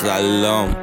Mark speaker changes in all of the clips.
Speaker 1: سلام.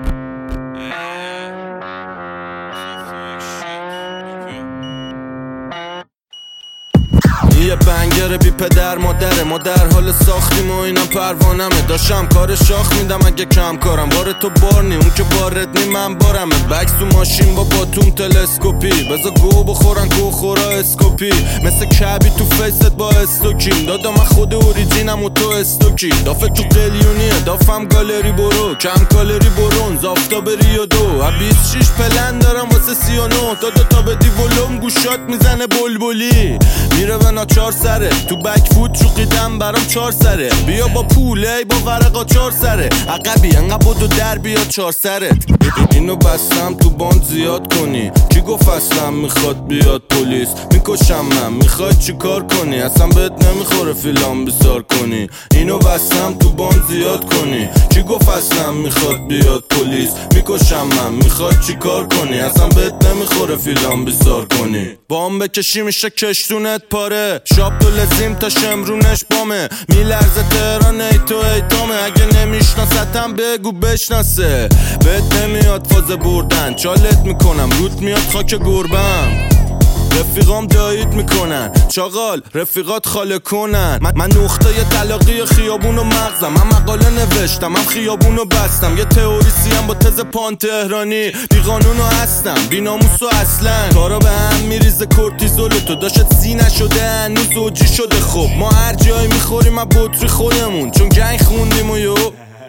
Speaker 1: یه بنگر بی پدر مادره، ما در حال ساختیم و اینم پروانمه. داشتم کار شاخ میدم اگه کم کارم، بار تو بار نی، اون که بارت نی من بارمه. بکس تو ماشین با باتوم تلسکوپی، بزا گو بخورن گو خورا اسکوپی. مثل کبی تو فیست با استوکیم، دادا من خود اوریجینم و تو استوکی. دافه تو قلیونیه دافم گالری برو، کم کالری برون زافتا بری و دو. 26 پلن دارم واسه 39، دادا تا بدی ولوم گوشات میزنه بلبلی. میره به ناچار سره، تو بک فوت چوقیدم برام 4 سره. بیا با پوله با ورقا 4 سره، عقبی انقدر بودو در بیا 4 سرت. اینو بستم تو باند زیاد کنی، کی گفت اصلا میخواد بیاد پلیس؟ میکشم من، میخواد چی کار کنی؟ اصلا بهت نمیخوره فیلم بسار کنی. اینو بستم تو باند زیاد کنی، کی گفت اصلا میخواد بیاد پلیس؟ میکشم من، میخواد چی کار کنی؟ اصلا بهت نمیخوره فیلم بسار کنی. بام بکشی میشه کشتونت پاره، شاب تو لزیم تا شمرونش بامه. میلرزه تهران ایتو ایتامه، اگه نمیشناستم بگو بشناسه. بهت نمیاد فاز بردن، چالت میکنم رود میاد خاک گربم. رفیقام دایید میکنن چاقال، رفیقات خاله کنن. من نقطه طلاقی خیابونو مغزم، من مقاله نوشتم من خیابونو بستم. یه تئوریسیم با تز پان تهرانی، بی قانونو هستم بی ناموسو اصلا. کارا به هم میریزه کورتیزول، تو داشت سی نشده هنوز اوجی شده. خب ما هر جایی میخوریم از بطری خودمون، چون گنگ خوندیم و یو.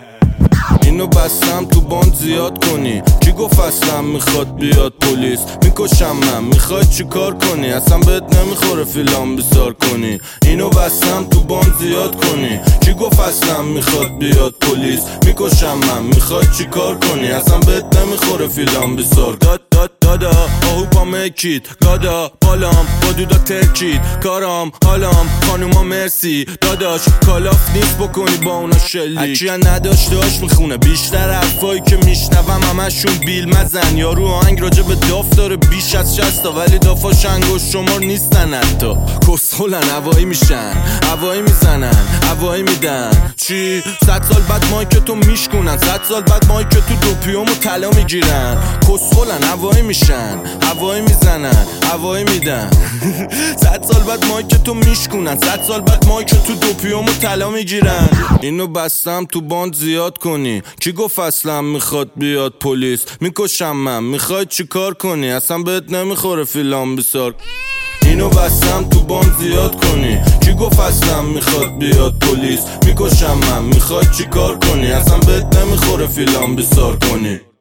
Speaker 1: اینو بستم تو باند زیاد کنی، کی گفت اصلا میخواد بیاد پلیس؟ میکشم من، میخواد چی کار کنی؟ اصلا بهت نمیخوره فیلم بسار کنی. اینو بستم تو باند زیاد کنی، کی گفت اصلا میخواد بیاد پلیس؟ میکشم من، میخواد چی کار کنی؟ اصلا بهت نمیخوره فیلم بسار. دادا آهو با مکید، گادا بالام با دودا ترکید. کارام حالام خانوما مرسی، داداش کالاف نیست بکنی با اونا شلیک. هرچی نداشتهاش میخونه، بیشتر حرفایی که میشنوم همشون بیل مزن. یارو آهنگ راجع به داف داره بیش از 60 تا، ولی دافاش انگوش شمار نیستن حتی. کسخولن هوایی میشن، هوایی میزنن، هوایی میدن. چی؟ 100 سال بعد مایک تو میشکنن، 100 سال بعد مایک تو دوپیومو طلا میگیرن. کسخولن هوایی میشن، هوایی میزنن، هوایی میدن. 100 سال بعد مایک تو میشکنن، 100 سال بعد مایک تو دوپیومو طلا میگیرن. اینو بستم تو باند زیاد کنی، کی گفت اصلا میخواد بیاد پلیس؟ میکشم من، میخواد چی کار کنی؟ اصلا بهت نمیخوره فیلم بسار. اینو بستم تو باند زیاد کنی، کی گفت اصلا میخواد بیاد پلیس؟ میکشم من، میخواد چی کار کنی؟ اصلا بهت نمیخوره فیلم بسار کنی.